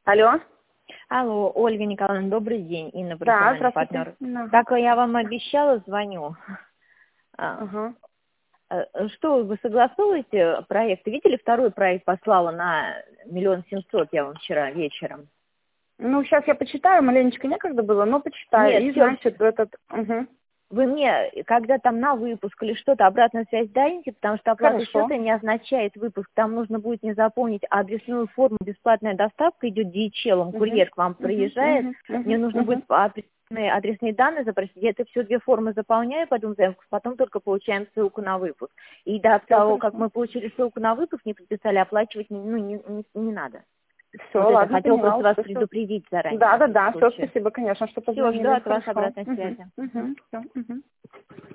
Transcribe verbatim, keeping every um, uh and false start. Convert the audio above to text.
Алло. Алло, Ольга Николаевна, добрый день. Инна, Да, профессиональный здравствуйте. партнер. Ага. Как я вам обещала, звоню. А, Ага. э, Что, вы согласовываете проект? Видели, второй проект послала на миллион семьсот я вам вчера вечером? Ну, сейчас я почитаю, маленечко некогда было, но почитаю. Нет, И, всё, значит, этот... Угу. Вы мне, когда там на выпуск или что-то, обратную связь дайте, потому что оплата Хорошо. счета не означает выпуск. Там нужно будет мне заполнить адресную форму, бесплатная доставка идет ди эйч эл, Угу. курьер к вам Угу. приезжает. Угу. Мне нужно Угу. будет адресные, адресные данные запросить. Я это все две формы заполняю, потом заявку, потом только получаем ссылку на выпуск. И до Все того, как хорошо. мы получили ссылку на выпуск, не подписали, оплачивать не, ну, не, не, не надо. Все, Вот это ладно, хотела поняла. просто вас Всё, всё. предупредить заранее. Да, на да, всякий да, все, случай. спасибо, конечно, что Все, жду позвонили. от вас Хорошо. обратной Угу. связи. Угу. Все. Угу.